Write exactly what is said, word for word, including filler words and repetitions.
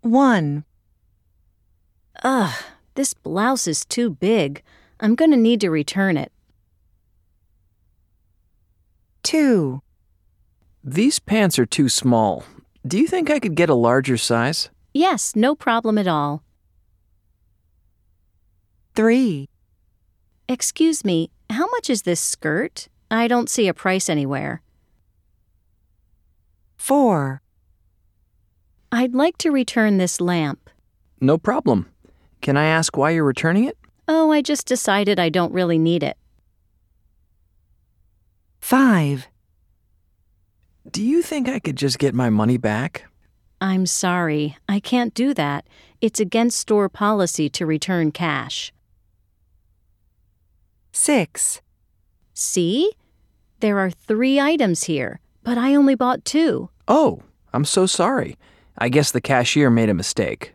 one, Ugh, this blouse is too big. I'm gonna need to return it. two, These pants are too small. Do you think I could get a larger size? Yes, no problem at all. three, Excuse me, how much is this skirt? I don't see a price anywhere. four, I'd like to return this lamp. No problem. Can I ask why you're returning it? Oh, I just decided I don't really need it. five, Do you think I could just get my money back? I'm sorry, I can't do that. It's against store policy to return cash. six, See? There are three items here, but I only bought two. Oh, I'm so sorry. I guess the cashier made a mistake.